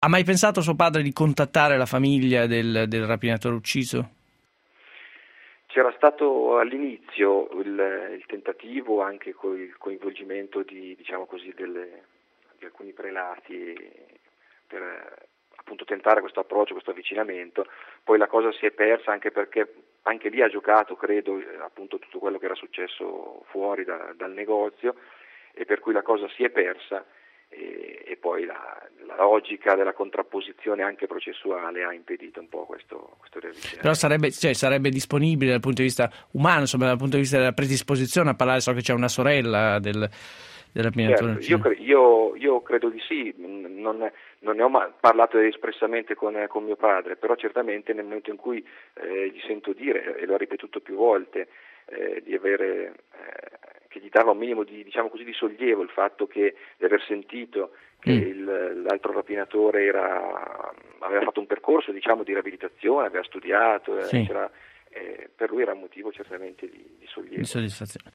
Ha mai pensato suo padre di contattare la famiglia del rapinatore ucciso? C'era stato all'inizio il tentativo anche con il coinvolgimento diciamo così, di alcuni prelati per appunto tentare questo approccio, questo avvicinamento, poi la cosa si è persa anche perché anche lì ha giocato, credo, appunto tutto quello che era successo fuori dal negozio, e per cui la cosa si è persa e poi la logica della contrapposizione anche processuale ha impedito un po' questo Però riavvicinamento. sarebbe disponibile dal punto di vista umano, insomma, dal punto di vista della predisposizione a parlare. So che c'è una sorella del rapinatore Certo, ucciso. io credo di sì, non ne ho mai parlato espressamente con mio padre, però certamente nel momento in cui gli sento dire, e lo ha ripetuto più volte, di avere, che gli dava un minimo di, diciamo così, di sollievo il fatto di aver sentito che Mm, l'altro rapinatore aveva fatto un percorso, diciamo, di riabilitazione, aveva studiato, sì, per lui era un motivo certamente di di sollievo. soddisfazione.